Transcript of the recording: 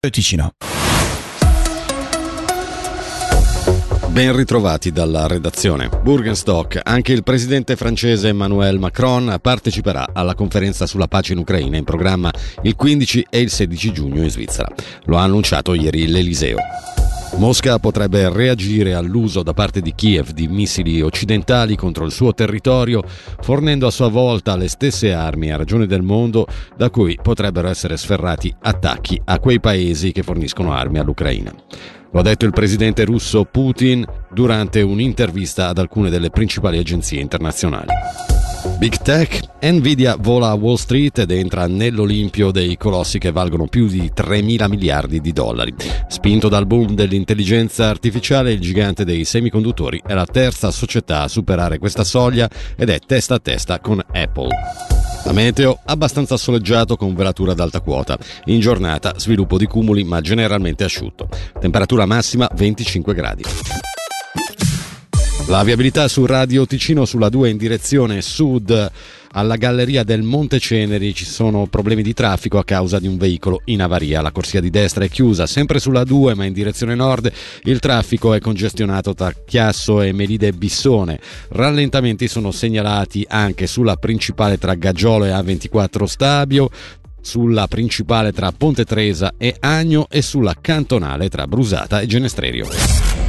Ticino. Ben ritrovati dalla redazione. Bürgenstock, anche il presidente francese Emmanuel Macron parteciperà alla conferenza sulla pace in Ucraina in programma il 15 e il 16 giugno in Svizzera. Lo ha annunciato ieri l'Eliseo. Mosca potrebbe reagire all'uso da parte di Kiev di missili occidentali contro il suo territorio, fornendo a sua volta le stesse armi a regioni del mondo da cui potrebbero essere sferrati attacchi a quei paesi che forniscono armi all'Ucraina. Lo ha detto il presidente russo Putin durante un'intervista ad alcune delle principali agenzie internazionali. Big Tech, Nvidia vola a Wall Street ed entra nell'Olimpio dei colossi che valgono più di 3.000 miliardi di dollari. Spinto dal boom dell'intelligenza artificiale, il gigante dei semiconduttori è la terza società a superare questa soglia ed è testa a testa con Apple. La meteo abbastanza soleggiato con velatura ad alta quota. In giornata sviluppo di cumuli ma generalmente asciutto. Temperatura massima 25 gradi. La viabilità su Radio Ticino sulla 2 in direzione sud alla galleria del Monte Ceneri ci sono problemi di traffico a causa di un veicolo in avaria. La corsia di destra è chiusa, sempre sulla 2 ma in direzione nord il traffico è congestionato tra Chiasso e Melide Bissone. Rallentamenti sono segnalati anche sulla principale tra Gaggiolo e A24 Stabio, sulla principale tra Ponte Tresa e Agno e sulla cantonale tra Brusata e Genestrerio.